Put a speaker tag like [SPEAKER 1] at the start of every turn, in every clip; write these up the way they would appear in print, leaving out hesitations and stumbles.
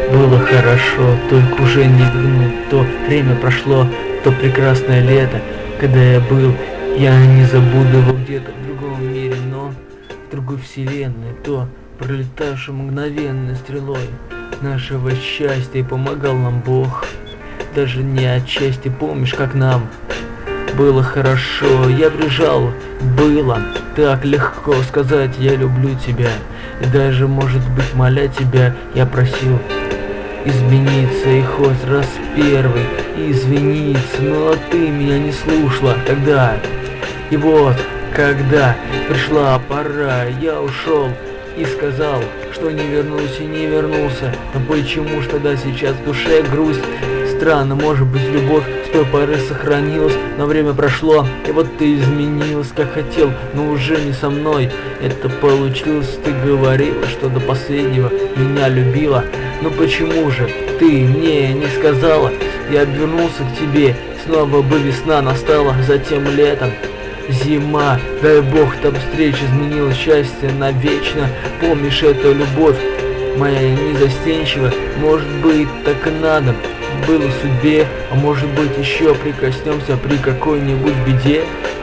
[SPEAKER 1] Было хорошо, только уже не вернуть. То время прошло, то прекрасное лето, когда я был. Я не забуду его где-то в другом мире, но в другой вселенной. То пролетавшей мгновенной стрелой нашего счастья помогал нам Бог. Даже не отчасти помнишь, как нам было хорошо, я прижал, было так легко сказать «я люблю тебя». И даже, может быть, моля тебя, я просил измениться и хоть раз первый извиниться, но ты меня не слушала тогда. И вот, когда пришла пора, я ушел и сказал, что не вернусь и не вернулся. Но почему ж тогда сейчас в душе грусть? Странно, может быть, любовь с той поры сохранилась, но время прошло, и вот ты изменилась, как хотел, но уже не со мной. Это получилось, ты говорила, что до последнего меня любила. Но почему же ты мне не сказала? Я обернулся к тебе, снова бы весна настала, затем летом зима, дай бог, там встреча изменила счастье навечно. Помнишь эту любовь моя незастенчивая? Может быть, так и надо было судьбе, а может быть, еще прикоснемся при какой-нибудь беде.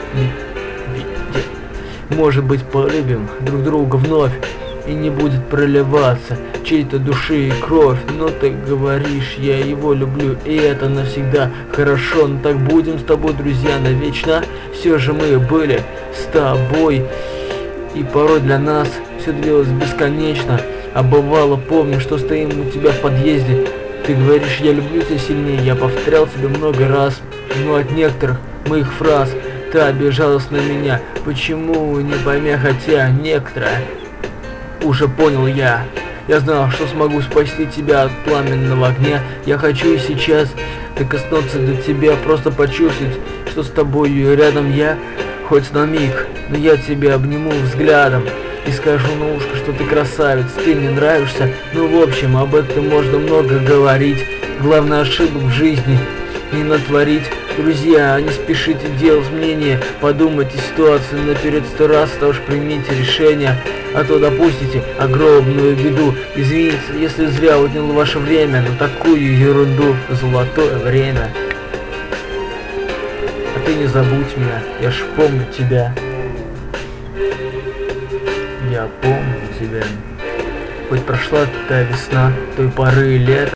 [SPEAKER 1] Может быть, полюбим друг друга вновь, и не будет проливаться чьей-то души и кровь. Но ты говоришь, я его люблю, и это навсегда. Хорошо, но так будем с тобой, друзья, навечно. Все же мы были с тобой, и порой для нас все длилось бесконечно. А бывало, помню, что стоим у тебя в подъезде. Ты говоришь, я люблю тебя сильнее, я повторял тебе много раз. Но от некоторых моих фраз ты обижалась на меня. Почему, не пойми, хотя некоторые уже понял я. Я знал, что смогу спасти тебя от пламенного огня. Я хочу и сейчас докоснуться до тебя, просто почувствовать, что с тобою рядом я, хоть на миг, но я тебя обниму взглядом и скажу на ушко, что ты красавец, ты мне нравишься. Ну, в общем, об этом можно много говорить. Главное, ошибок в жизни не натворить. Друзья, не спешите делать мнение, подумайте ситуацию наперед 100 раз, а уж примите решение, а то допустите огромную беду. Извините, если зря уделил ваше время на такую ерунду. Золотое время. А ты не забудь меня, я ж помню тебя. Я помню тебя. Хоть прошла та весна, той поры лета.